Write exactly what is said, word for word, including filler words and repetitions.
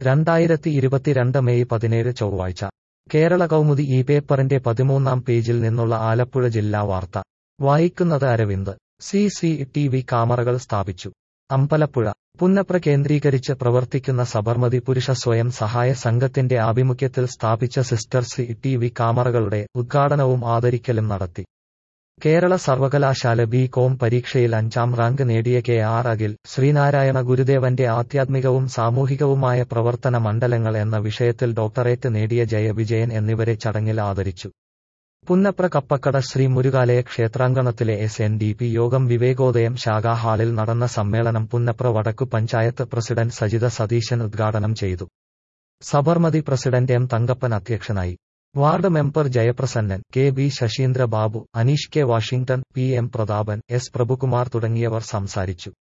രണ്ടായിരത്തി ഇരുപത്തിരണ്ട് മെയ് പതിനേഴ് ചൊവ്വാഴ്ച കേരള കൗമുദി ഈ പേപ്പറിന്റെ പതിമൂന്നാം പേജിൽ നിന്നുള്ള ആലപ്പുഴ ജില്ലാ വാർത്ത വായിക്കുന്നത് Aravind. C C T V ക്യാമറകൾ സ്ഥാപിച്ചു. അമ്പലപ്പുഴ പുന്നപ്ര കേന്ദ്രീകരിച്ച് പ്രവർത്തിക്കുന്ന സബർമതി പുരുഷ സ്വയം സഹായ സംഘത്തിന്റെ ആഭിമുഖ്യത്തിൽ സ്ഥാപിച്ച സിസ്റ്റർ സി ടി വി ക്യാമറകളുടെ ഉദ്ഘാടനവും ആദരിക്കലും നടത്തി. കേരള സർവകലാശാല ബി കോം പരീക്ഷയിൽ അഞ്ചാം റാങ്ക് നേടിയ കെ ആർ അഖിൽ, ശ്രീനാരായണ ഗുരുദേവന്റെ ആധ്യാത്മികവും സാമൂഹികവുമായ പ്രവർത്തന മണ്ഡലങ്ങൾ എന്ന വിഷയത്തിൽ ഡോക്ടറേറ്റ് നേടിയ ജയ വിജയൻ എന്നിവരെ ചടങ്ങിൽ ആദരിച്ചു. പുന്നപ്ര കപ്പക്കട ശ്രീ മുരുകാലയ ക്ഷേത്രാങ്കണത്തിലെ എസ് എൻ ഡി പി യോഗം വിവേകോദയം ശാഖാ ഹാളിൽ നടന്ന സമ്മേളനം പുന്നപ്ര വടക്കു പഞ്ചായത്ത് പ്രസിഡന്റ് സജിത സതീശൻ ഉദ്ഘാടനം ചെയ്തു. സബർമതി പ്രസിഡന്റ് എം തങ്കപ്പൻ അധ്യക്ഷനായി. Ward member Jayaprasannan, K B Sasheendra Babu, Aneesh K Washington, P M Prathapan, S Prabhukumar തുടങ്ങിയവർ സംസാരിച്ചു.